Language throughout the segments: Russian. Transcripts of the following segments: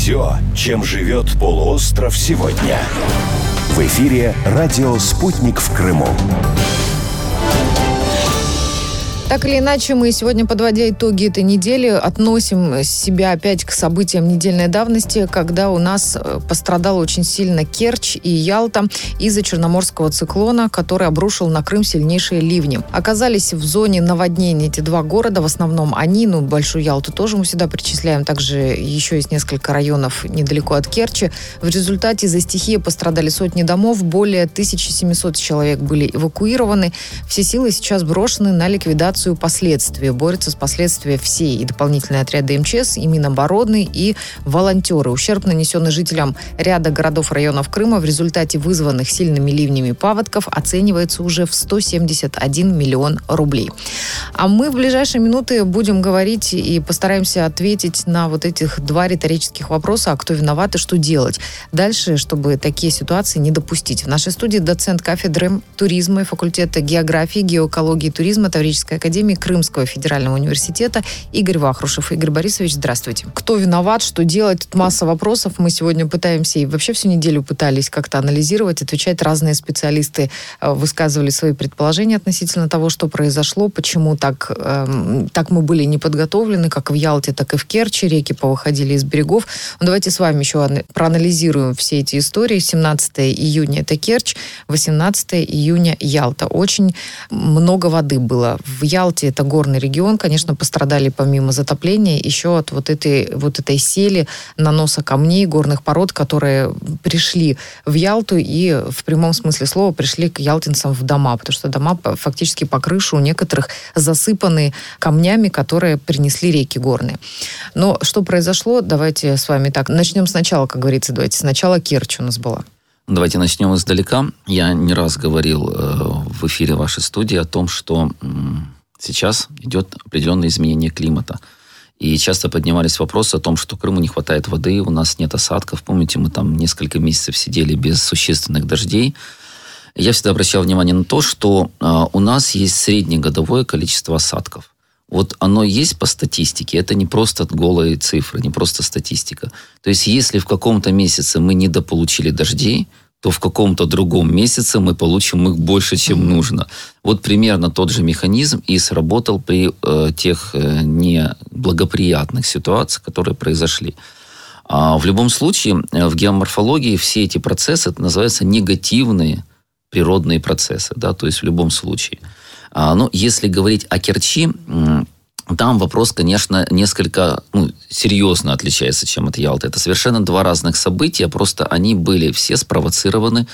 Все, чем живет полуостров сегодня. В эфире радио «Спутник» в Крыму. Так или иначе, мы сегодня, подводя итоги этой недели, относим себя опять к событиям недельной давности, когда у нас пострадала очень сильно Керчь и Ялта из-за черноморского циклона, который обрушил на Крым сильнейшие ливни. Оказались в зоне наводнения эти два города, в основном они, Большую Ялту тоже мы сюда причисляем, также еще есть несколько районов недалеко от Керчи. В результате из-за стихии пострадали сотни домов, более 1700 человек были эвакуированы. Все силы сейчас брошены на ликвидацию последствий. Борются с последствиями все и дополнительные отряды МЧС, и Минобороны, и волонтеры. Ущерб, нанесенный жителям ряда городов и районов Крыма в результате вызванных сильными ливнями паводков, оценивается уже в 171 миллион рублей. А мы в ближайшие минуты будем говорить и постараемся ответить на вот этих два риторических вопроса: а кто виноват и что делать дальше, чтобы такие ситуации не допустить. В нашей студии доцент кафедры туризма и факультета географии, геоэкологии и туризма Таврической академии Крымского федерального университета Игорь Вахрушев. Игорь Борисович, здравствуйте. Кто виноват, что делать? Тут масса вопросов. Мы сегодня пытаемся и вообще всю неделю пытались как-то анализировать, отвечать. Разные специалисты высказывали свои предположения относительно того, что произошло, почему так мы были не подготовлены, как в Ялте, так и в Керчи. Реки повыходили из берегов. Но давайте с вами еще проанализируем все эти истории. 17 июня это Керчь, 18 июня Ялта. Очень много воды было. В Ялте это горный регион, конечно, пострадали помимо затопления еще от вот этой сели, наноса камней, горных пород, которые пришли в Ялту и в прямом смысле слова пришли к ялтинцам в дома, потому что дома фактически по крышу у некоторых засыпаны камнями, которые принесли реки горные. Но что произошло, давайте с вами так, начнем сначала, как говорится, давайте сначала Керчь у нас была. Давайте начнем издалека. Я не раз говорил в эфире вашей студии о том, что сейчас идет определенное изменение климата. И часто поднимались вопросы о том, что Крыму не хватает воды, у нас нет осадков. Помните, мы там несколько месяцев сидели без существенных дождей. Я всегда обращал внимание на то, что у нас есть среднегодовое количество осадков. Вот оно есть по статистике, это не просто голые цифры, не просто статистика. То есть если в каком-то месяце мы недополучили дождей, то в каком-то другом месяце мы получим их больше, чем нужно. Вот примерно тот же механизм и сработал при тех неблагоприятных ситуациях, которые произошли. В любом случае, в геоморфологии все эти процессы, это называются негативные природные процессы, да, то есть в любом случае. Но если говорить о Керчи, там вопрос, конечно, несколько серьезно отличается, чем от Ялты. Это совершенно два разных события, просто они были все спровоцированы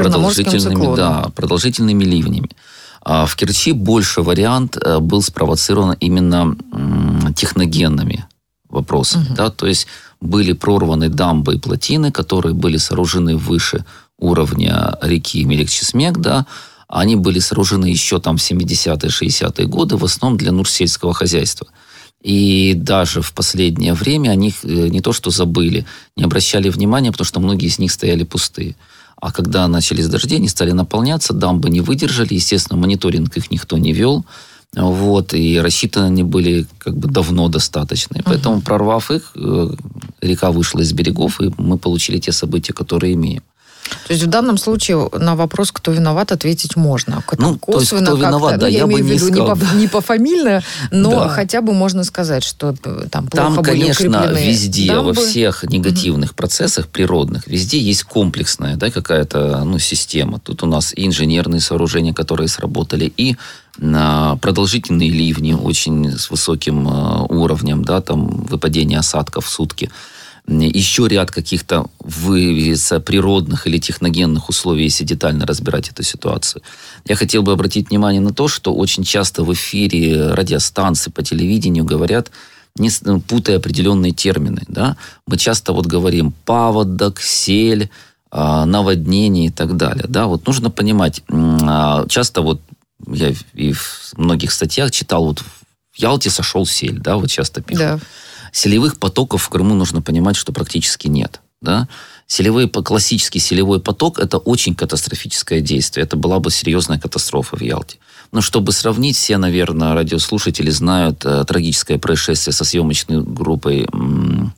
продолжительными ливнями. В Керчи больше вариант был спровоцирован именно техногенными вопросами. Да? То есть были прорваны дамбы и плотины, которые были сооружены выше уровня реки Меликчесмек, да. Они были сооружены еще там в 70-е, 60-е годы, в основном для нужд сельского хозяйства. И даже в последнее время о них не то что забыли, не обращали внимания, потому что многие из них стояли пустые. А когда начались дожди, они стали наполняться, дамбы не выдержали, естественно, мониторинг их никто не вел. Вот, и рассчитаны они были давно достаточно. И поэтому, прорвав их, река вышла из берегов, и мы получили те события, которые имеем. То есть в данном случае на вопрос, кто виноват, ответить можно. То есть кто виноват, да, я бы не сказал. Не пофамильно, но хотя бы можно сказать, что там плохо были укреплены дамбы. Там, конечно, везде, дамбы. Во всех негативных процессах природных, везде есть комплексная, да, какая-то система. Тут у нас и инженерные сооружения, которые сработали, и продолжительные ливни очень с высоким уровнем, да, там выпадение осадков в сутки. Еще ряд каких-то природных или техногенных условий, если детально разбирать эту ситуацию. Я хотел бы обратить внимание на то, что очень часто в эфире радиостанций по телевидению говорят, путая определенные термины. Да? Мы часто говорим паводок, сель, наводнение и так далее. Да? Вот нужно понимать, часто я и в многих статьях читал, в Ялте сошел сель, да, часто пишут. Да. Селевых потоков в Крыму нужно понимать, что практически нет. Да? Классический селевой поток – это очень катастрофическое действие. Это была бы серьезная катастрофа в Ялте. Но чтобы сравнить, все, наверное, радиослушатели знают трагическое происшествие со съемочной группой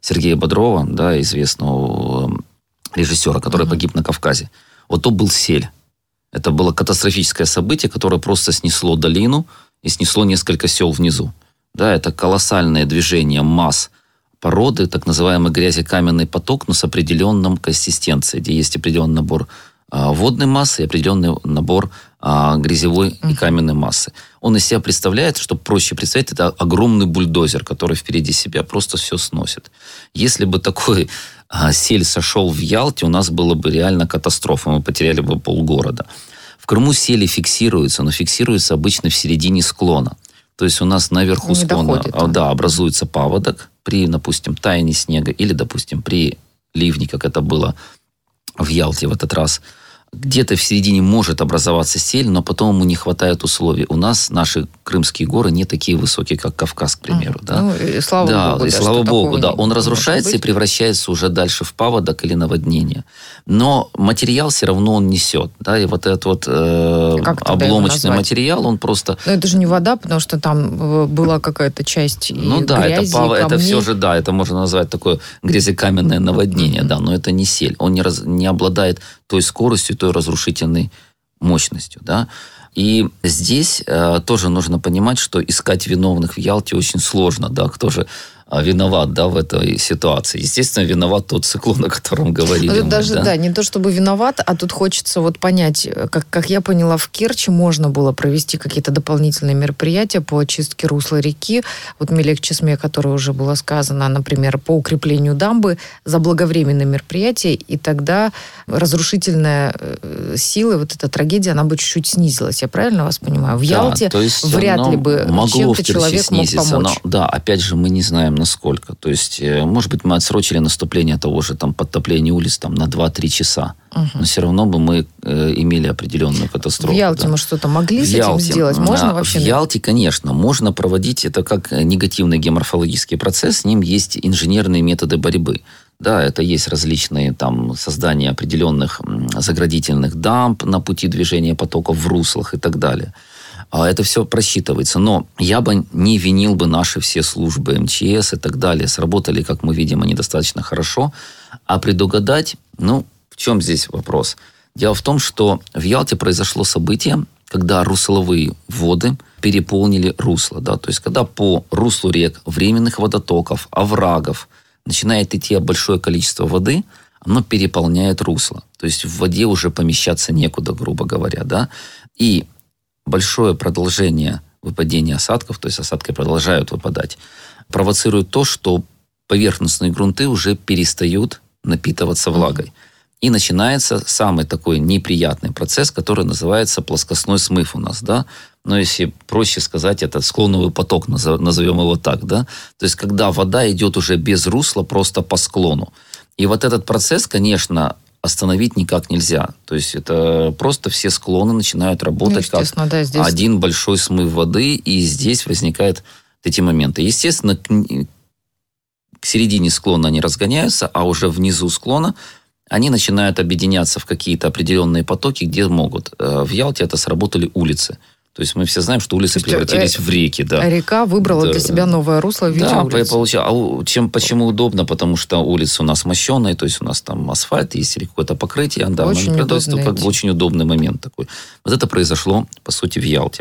Сергея Бодрова, да, известного режиссера, который погиб на Кавказе. Вот то был сель. Это было катастрофическое событие, которое просто снесло долину и снесло несколько сел внизу. Да, это колоссальное движение масс породы, так называемый грязекаменный поток, но с определенной консистенцией, где есть определенный набор водной массы и определенный набор грязевой и каменной массы. Он из себя представляет, чтобы проще представить, это огромный бульдозер, который впереди себя просто все сносит. Если бы такой сель сошел в Ялте, у нас была бы реально катастрофа, мы потеряли бы полгорода. В Крыму сели фиксируются, но фиксируются обычно в середине склона. То есть у нас наверху склона образуется паводок при, допустим, таянии снега или, допустим, при ливне, как это было в Ялте в этот раз. Где-то в середине может образоваться сель, но потом ему не хватает условий. У нас наши крымские горы не такие высокие, как Кавказ, к примеру. Да? Ну, и слава Богу. И слава Богу, да. Он разрушается и превращается уже дальше в паводок или наводнение. Но материал все равно он несет. Да? И вот этот вот обломочный материал, он просто... Но это же не вода, потому что там была какая-то часть грязи, это все же, да, это можно назвать такое грязекаменное наводнение, да, но это не сель. Он не обладает той скоростью, той разрушительной мощностью, да. И здесь тоже нужно понимать, что искать виновных в Ялте очень сложно, да, кто же виноват, да, в этой ситуации. Естественно, виноват тот циклон, о котором говорили. Да, не то чтобы виноват, а тут хочется вот понять, как я поняла, в Керчи можно было провести какие-то дополнительные мероприятия по очистке русла реки. Вот Мелек-Чесме, о которой уже было сказано, например, по укреплению дамбы, заблаговременные мероприятия, и тогда разрушительная сила, вот эта трагедия, она бы чуть-чуть снизилась. Я правильно вас понимаю? В Ялте вряд ли бы чем-то человек мог помочь. Да, опять же, мы не знаем, насколько. То есть, может быть, мы отсрочили наступление того же там подтопления улиц там, на 2-3 часа. Но все равно бы мы имели определенную катастрофу. В Ялте мы что-то могли с этим сделать? Можно вообще? В Ялте, конечно, можно проводить это как негативный геоморфологический процесс. С ним есть инженерные методы борьбы. Да, это есть различные там создания определенных заградительных дамб на пути движения потоков в руслах и так далее. Это все просчитывается. Но я бы не винил бы наши все службы МЧС и так далее. Сработали, как мы видим, они достаточно хорошо. А предугадать, в чем здесь вопрос? Дело в том, что в Ялте произошло событие, когда русловые воды переполнили русло. Да? То есть, когда по руслу рек, временных водотоков, оврагов начинает идти большое количество воды, оно переполняет русло. То есть, в воде уже помещаться некуда, грубо говоря. Да? И большое продолжение выпадения осадков, то есть осадки продолжают выпадать, провоцирует то, что поверхностные грунты уже перестают напитываться влагой. И начинается самый такой неприятный процесс, который называется плоскостной смыв у нас, да. Но если проще сказать, это склоновый поток, назовем его так, да. То есть, когда вода идет уже без русла, просто по склону. И вот этот процесс, конечно, остановить никак нельзя. То есть, это просто все склоны начинают работать как один большой смыв воды, и здесь возникают эти моменты. Естественно, к середине склона они разгоняются, а уже внизу склона они начинают объединяться в какие-то определенные потоки, где могут. В Ялте это сработали улицы. То есть мы все знаем, что улицы превратились в реки. Да. Река выбрала для себя новое русло в виде улиц. Почему удобно? Потому что улицы у нас мощеные, то есть у нас там асфальт, есть или какое-то покрытие. Да, очень удобный. Очень удобный момент такой. Вот это произошло, по сути, в Ялте.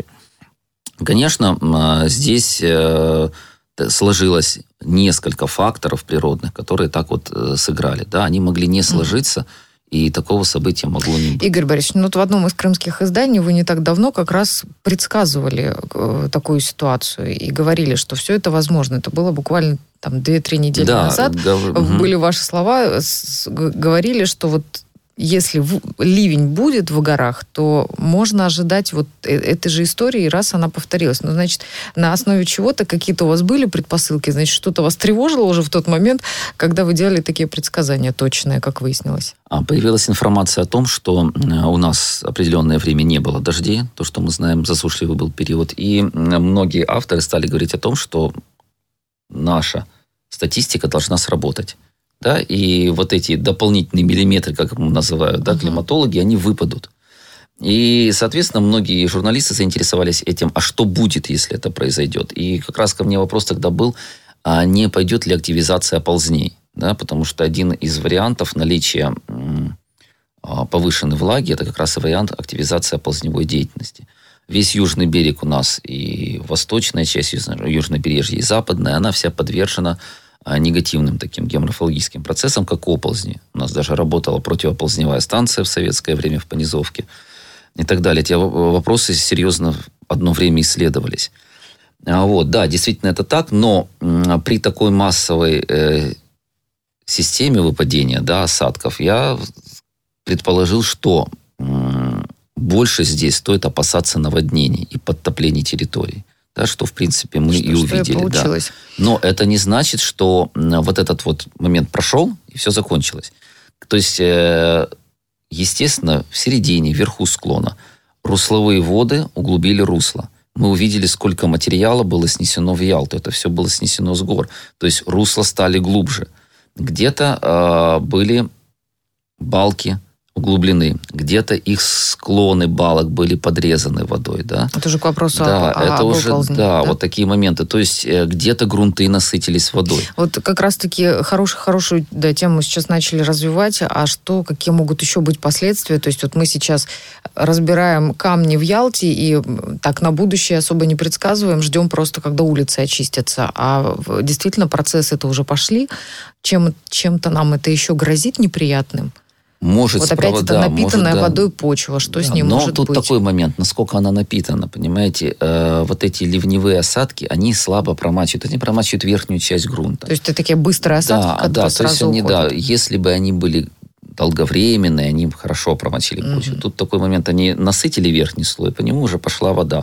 Конечно, здесь сложилось несколько факторов природных, которые так вот сыграли. Да, они могли не сложиться, и такого события могло не быть. Игорь Борисович, в одном из крымских изданий вы не так давно как раз предсказывали такую ситуацию и говорили, что все это возможно. Это было буквально 2-3 недели назад. Были ваши слова, говорили, что вот если ливень будет в горах, то можно ожидать вот этой же истории, раз она повторилась. Значит, на основе чего-то какие-то у вас были предпосылки, значит, что-то вас тревожило уже в тот момент, когда вы делали такие предсказания точные, как выяснилось? Появилась информация о том, что у нас определенное время не было дождей, то, что мы знаем, засушливый был период, и многие авторы стали говорить о том, что наша статистика должна сработать. Да, и вот эти дополнительные миллиметры, как их называют, да, климатологи, они выпадут. И, соответственно, многие журналисты заинтересовались этим, а что будет, если это произойдет? И как раз ко мне вопрос тогда был, а не пойдет ли активизация оползней? да, потому что один из вариантов наличия повышенной влаги, это как раз и вариант активизации оползневой деятельности. Весь южный берег у нас и восточная часть южного побережья, и западная, она вся подвержена негативным таким геоморфологическим процессам, как оползни. У нас даже работала противооползневая станция в советское время в Понизовке и так далее. Эти вопросы серьезно одно время исследовались. Вот, да, действительно это так, но при такой массовой системе выпадения, да, осадков, я предположил, что больше здесь стоит опасаться наводнений и подтоплений территорий. Да, что, в принципе, мы и увидели. Да. Но это не значит, что вот этот вот момент прошел, и все закончилось. То есть, естественно, в середине, вверху склона русловые воды углубили русло. Мы увидели, сколько материала было снесено в Ялту. Это все было снесено с гор. То есть, русла стали глубже. Где-то были балки углублены, где-то их склоны балок были подрезаны водой, да. Это уже к вопросу об оползне. Да, вот такие моменты. То есть где-то грунты насытились водой. Вот как раз-таки хорошую тему сейчас начали развивать. А какие могут еще быть последствия? То есть вот мы сейчас разбираем камни в Ялте и так на будущее особо не предсказываем, ждем просто, когда улицы очистятся. А действительно процессы-то уже пошли. Чем-то нам это еще грозит неприятным? Может, вот опять это напитанная водой почва. Что с ней может быть? Но тут такой момент, насколько она напитана. Понимаете, вот эти ливневые осадки, они слабо промачивают. Они промачивают верхнюю часть грунта. То есть это такие быстрые осадки, которые сразу уходят? Да, если бы они были долговременные, они хорошо промочили почву. Тут такой момент, они насытили верхний слой, по нему уже пошла вода.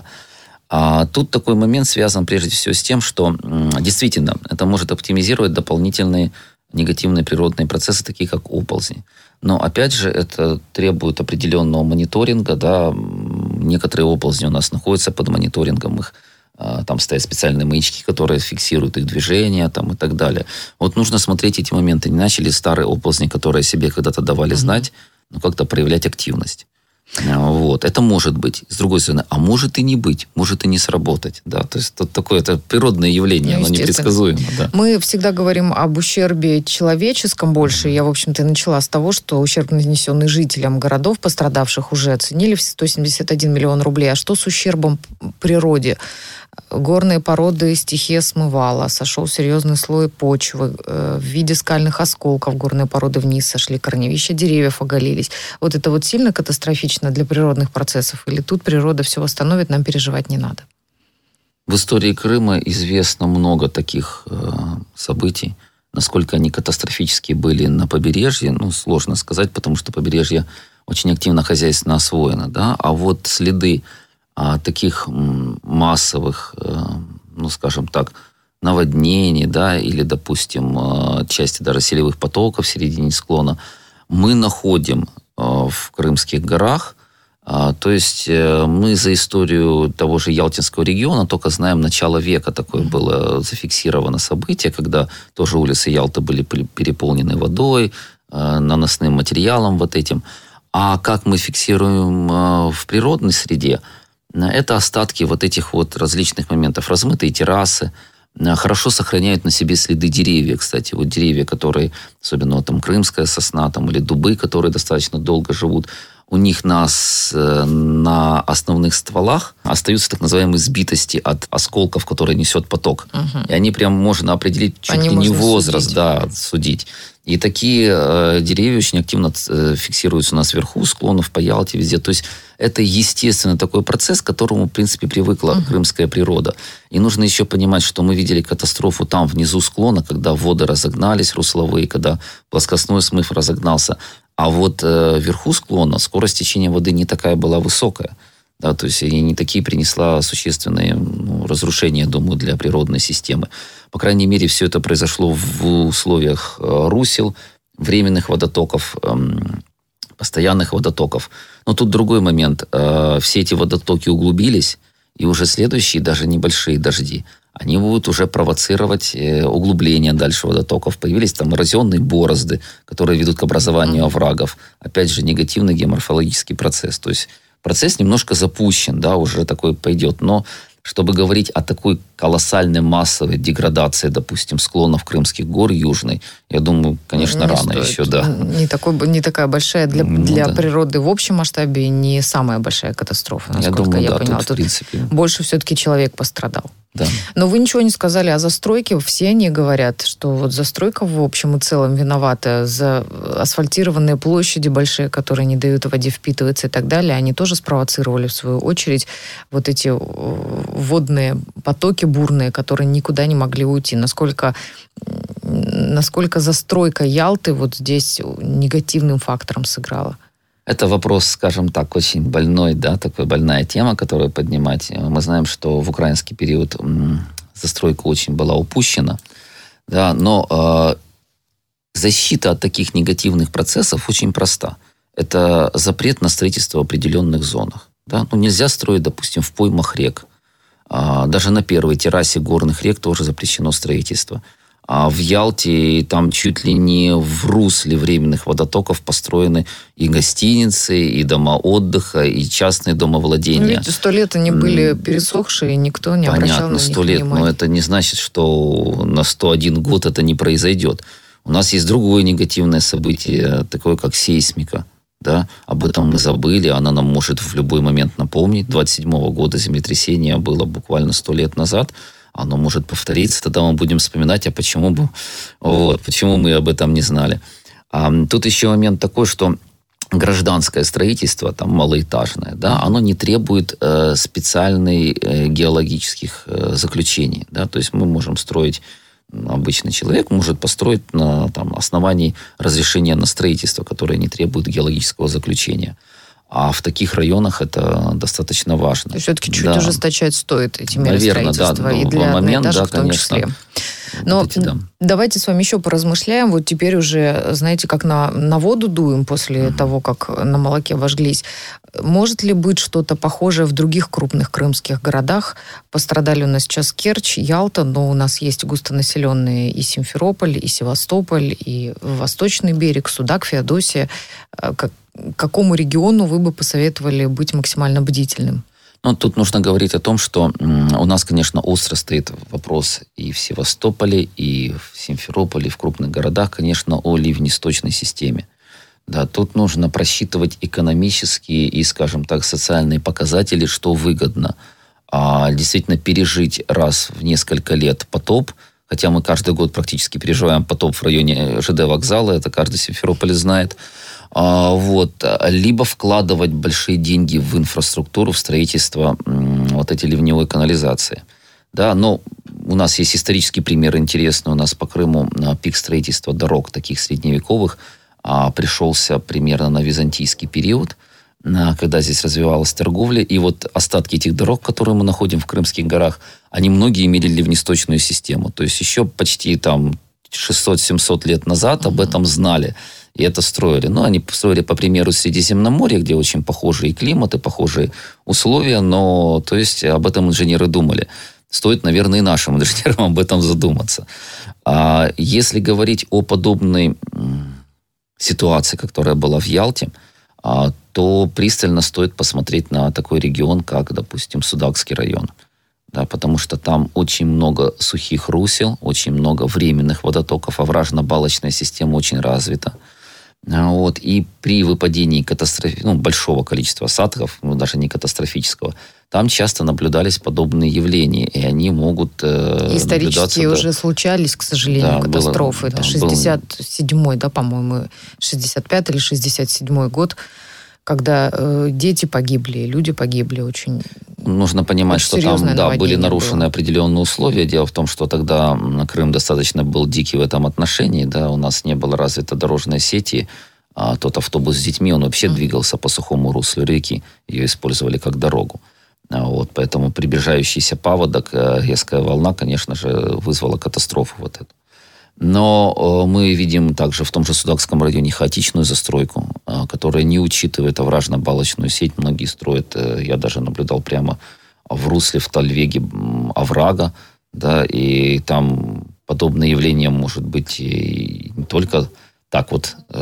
А тут такой момент связан прежде всего с тем, что действительно это может оптимизировать дополнительные негативные природные процессы, такие как оползни. Но, опять же, это требует определенного мониторинга. Да. Некоторые оползни у нас находятся под мониторингом. Там стоят специальные маячки, которые фиксируют их движение там, и так далее. Вот нужно смотреть эти моменты. Не начали старые оползни, которые себе когда-то давали знать, но как-то проявлять активность. Вот. Это может быть. С другой стороны, а может и не быть, может и не сработать. Да? То есть тут такое это природное явление, оно непредсказуемо. Да. Мы всегда говорим об ущербе человеческом больше. Я, в общем-то, и начала с того, что ущерб, нанесенный жителям городов, пострадавших, уже оценили в 171 миллион рублей. А что с ущербом природе? Горные породы стихия смывала, сошел серьезный слой почвы, в виде скальных осколков горные породы вниз сошли, корневища деревьев оголились. Вот это вот сильно катастрофично для природных процессов? Или тут природа все восстановит, нам переживать не надо? В истории Крыма известно много таких событий. Насколько они катастрофические были на побережье, сложно сказать, потому что побережье очень активно хозяйственно освоено. Да? А вот следы таких массовых, скажем так, наводнений, да, или, допустим, части даже селевых потоков в середине склона, мы находим в Крымских горах. То есть мы за историю того же Ялтинского региона только знаем начало века. Такое было зафиксировано событие, когда тоже улицы Ялты были переполнены водой, наносным материалом вот этим. А как мы фиксируем в природной среде? Это остатки вот этих вот различных моментов. Размытые террасы, хорошо сохраняют на себе следы деревья, кстати. Вот деревья, которые, особенно там крымская сосна там, или дубы, которые достаточно долго живут, у них на основных стволах остаются так называемые сбитости от осколков, которые несет поток. И они прям можно определить чуть ли не возраст, судить. И такие деревья очень активно фиксируются у нас вверху склонов, по Ялте, везде. То есть это естественно такой процесс, к которому, в принципе, привыкла крымская природа. И нужно еще понимать, что мы видели катастрофу там, внизу склона, когда воды разогнались русловые, когда плоскостной смыв разогнался. А вот вверху склона скорость течения воды не такая была высокая. Да, то есть и не такие принесла существенные разрушения, я думаю, для природной системы. По крайней мере, все это произошло в условиях русел, временных водотоков, постоянных водотоков. Но тут другой момент. Все эти водотоки углубились, и уже следующие, даже небольшие дожди, они будут уже провоцировать углубление дальше водотоков. Появились там эрозионные борозды, которые ведут к образованию оврагов. Опять же, негативный геоморфологический процесс. То есть процесс немножко запущен, да, уже такой пойдет. Но чтобы говорить о такой колоссальной массовой деградации, допустим, склонов Крымских гор южной, я думаю, конечно, рано стоит. еще, да. Не такая большая для природы в общем масштабе, не самая большая катастрофа, насколько я поняла. Тут, в принципе, больше все-таки человек пострадал. Да. Но вы ничего не сказали о застройке. Все они говорят, что вот застройка в общем и целом виновата за асфальтированные площади большие, которые не дают воде впитываться и так далее. Они тоже спровоцировали, в свою очередь, вот эти водные потоки бурные, которые никуда не могли уйти. Насколько застройка Ялты вот здесь негативным фактором сыграла? Это вопрос, скажем так, очень больной, да, такая больная тема, которую поднимать. Мы знаем, что в украинский период застройка очень была упущена, да, но защита от таких негативных процессов очень проста. Это запрет на строительство в определенных зонах. Да? Ну, нельзя строить, допустим, в поймах рек. Даже на первой террасе горных рек тоже запрещено строительство. А в Ялте там чуть ли не в русле временных водотоков построены и гостиницы, и дома отдыха, и частные домовладения. Ведь 100 лет они были пересохшие, и никто не обращал на них внимания. 100 лет, но это не значит, что на 101 год это не произойдет. У нас есть другое негативное событие, такое как сейсмика. Да? Об этом мы забыли, она нам может в любой момент напомнить. 27-го года землетрясение было буквально 100 лет назад. Оно может повториться, тогда мы будем вспоминать, а почему мы об этом не знали. Тут еще момент такой, что гражданское строительство, там малоэтажное, да, оно не требует специальных геологических заключений. Да? То есть мы можем строить, обычный человек может построить на основании разрешения на строительство, которое не требует геологического заключения. А в таких районах это достаточно важно. То есть все-таки чуть ужесточать стоит эти меры строительства. Да, и для одноэтажек в том конечно, числе. Но давайте с вами еще поразмышляем. Вот теперь уже, знаете, как на воду дуем после того, как на молоке обожглись. Может ли быть что-то похожее в других крупных крымских городах? Пострадали у нас сейчас Керчь, Ялта, но у нас есть густонаселенные и Симферополь, и Севастополь, и Восточный берег, Судак, Феодосия. Какому региону вы бы посоветовали быть максимально бдительным? Ну, тут нужно говорить о том, что у нас, конечно, остро стоит вопрос и в Севастополе, и в Симферополе, и в крупных городах, конечно, о ливнесточной системе. Да, тут нужно просчитывать экономические и, скажем так, социальные показатели, что выгодно. Действительно пережить раз в несколько лет потоп, хотя мы каждый год практически переживаем потоп в районе ЖД вокзала, это каждый Симферополь знает. Либо вкладывать большие деньги в инфраструктуру, в строительство вот эти ливневой канализации. Да, но у нас есть исторический пример интересный. У нас по Крыму пик строительства дорог таких средневековых пришелся примерно на византийский период, когда здесь развивалась торговля. И вот остатки этих дорог, которые мы находим в Крымских горах, они многие имели ливнесточную систему. То есть еще почти 600-700 лет назад об этом знали. И это строили. Но они строили по примеру Средиземноморья, где очень похожие климаты, похожие условия, но то есть об этом инженеры думали. Стоит, наверное, и нашим инженерам об этом задуматься. Если говорить о подобной ситуации, которая была в Ялте, то пристально стоит посмотреть на такой регион, как, допустим, Судакский район. Да, потому что там очень много сухих русел, очень много временных водотоков, овражно-балочная система очень развита. И при выпадении большого количества осадков, даже не катастрофического, там часто наблюдались подобные явления, и они могут исторически уже случались, к сожалению, катастрофы. Это 67-й, по-моему, 65-й или 67-й год, когда дети погибли, люди погибли очень. Нужно понимать, что там были нарушены определенные условия. Дело в том, что тогда Крым достаточно был дикий в этом отношении. Да, у нас не было развитой дорожной сети. А тот автобус с детьми, он вообще двигался по сухому руслу реки. Ее использовали как дорогу. Поэтому приближающийся паводок, резкая волна, конечно же, вызвала катастрофу вот эту. Но мы видим также в том же Судакском районе хаотичную застройку, которая не учитывает овражно-балочную сеть. Многие строят, я даже наблюдал прямо в русле, в Тальвеге оврага, да, и там подобное явление может быть и не только так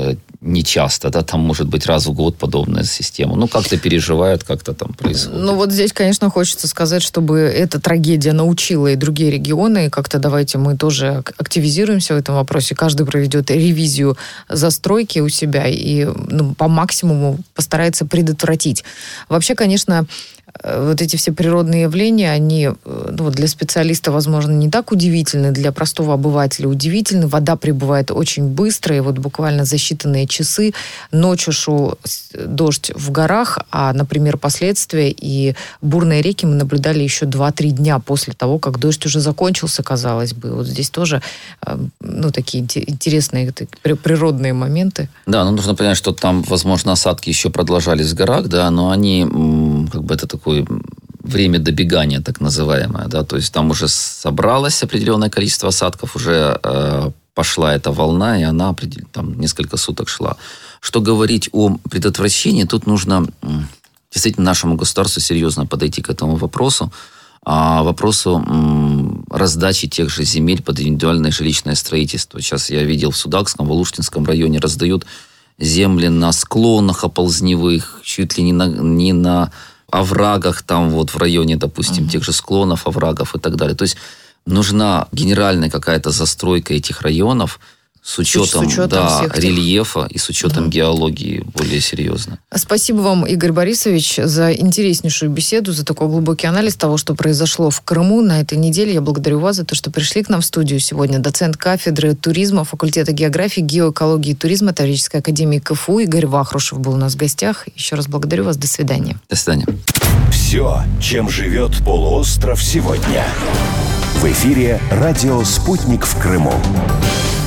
не часто, да, там может быть раз в год подобная система. Ну, как-то переживают, как-то там происходит. Ну, вот здесь, конечно, хочется сказать, чтобы эта трагедия научила и другие регионы, и как-то давайте мы тоже активизируемся в этом вопросе. Каждый проведет ревизию застройки у себя и по максимуму постарается предотвратить. Вообще, конечно, вот эти все природные явления, они для специалиста, возможно, не так удивительны, для простого обывателя удивительны. Вода прибывает очень быстро, и вот буквально за считанные часы ночью шел дождь в горах, а, например, последствия и бурные реки мы наблюдали еще 2-3 дня после того, как дождь уже закончился, казалось бы. Вот здесь тоже такие интересные природные моменты. Да, нужно понять, что там, возможно, осадки еще продолжались в горах, да, но они, это такое время добегания, так называемое, да, то есть там уже собралось определенное количество осадков, уже пошла эта волна, и она там несколько суток шла. Что говорить о предотвращении, тут нужно действительно нашему государству серьезно подойти к этому вопросу, вопросу раздачи тех же земель под индивидуальное жилищное строительство. Сейчас я видел в Судакском, в Алуштинском районе раздают земли на склонах оползневых, чуть ли не на оврагах там вот в районе, допустим, тех же склонов, оврагов и так далее. То есть нужна генеральная какая-то застройка этих районов с учетом рельефа и с учетом геологии более серьезно. Спасибо вам, Игорь Борисович, за интереснейшую беседу, за такой глубокий анализ того, что произошло в Крыму на этой неделе. Я благодарю вас за то, что пришли к нам в студию сегодня. Доцент кафедры туризма, факультета географии, геоэкологии и туризма Таврической академии КФУ Игорь Вахрушев был у нас в гостях. Еще раз благодарю вас. До свидания. До свидания. Все, чем живет полуостров сегодня. В эфире «Радио Спутник в Крыму».